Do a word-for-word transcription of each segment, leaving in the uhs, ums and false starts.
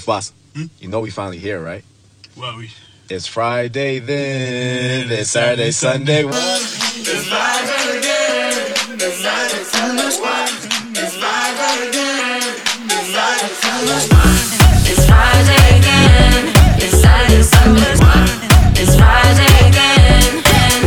boss. Hmm? You know we finally here, right? Well, we. It's Friday then. It's Saturday, Sunday. What? It's Friday again. It's Friday, Sunday. It's Friday again. It's Friday, Sunday. It's Friday again. It's Saturday, Sunday. It's Friday again.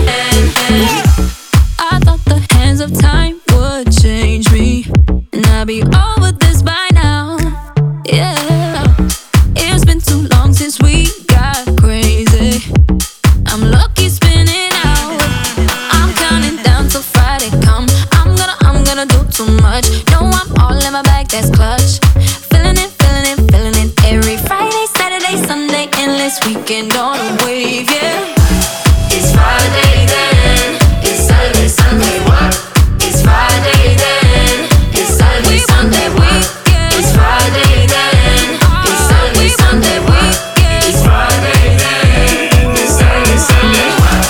I thought the hands of time would change me, and I'd be over this by now. Yeah, it's been too long since we got crazy. I'm lucky spinning out. I'm counting down till Friday come. I'm gonna, I'm gonna do too much. No, I'm all in my bag, that's clutch. Feeling it, feeling it, feeling it. Every Friday, Saturday, Sunday, endless weekend on a wave, yeah. It's Friday then. It's Saturday, Sunday. What? It's Friday then. It's Saturday, Sunday. What? It's Friday then. It's Saturday, Sunday. What? It's Friday then. It's Saturday, Sunday. What?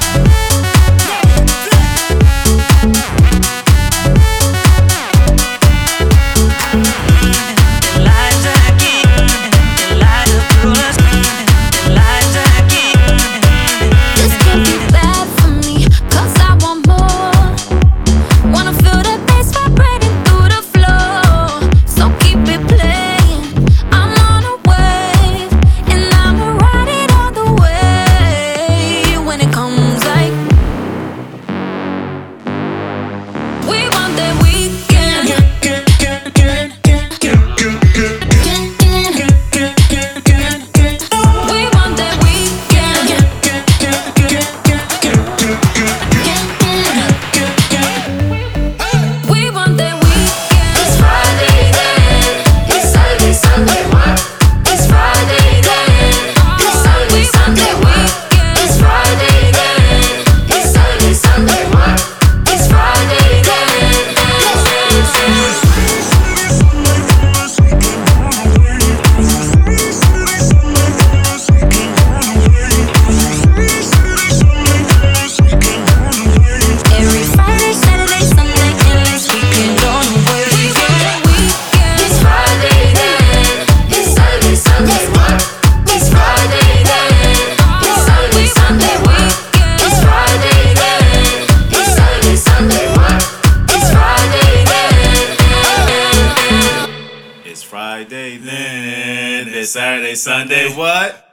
This can't be bad for me, 'cause I want more. Wanna feel the bass vibrating through the floor. So keep it playing. I'm on a wave, and I'ma ride it all the way. When it comes like we want that weekend. We want that weekend. We want that weekend. It's Friday then. It's Saturday, Sunday. What? It's Friday then. It's Saturday, Sunday. What? It's Friday then. It's Saturday, Sunday. What? It's Friday then. Every Friday, Saturday, Sunday, endless weekend on the way. We want that weekend. It's Friday then. It's Saturday, Sunday. What? It's Friday then. It's Saturday, Sunday. What? It's Friday then. It's Saturday, Sunday. What? It's Friday then. It's Friday then. It's Saturday, Sunday. What?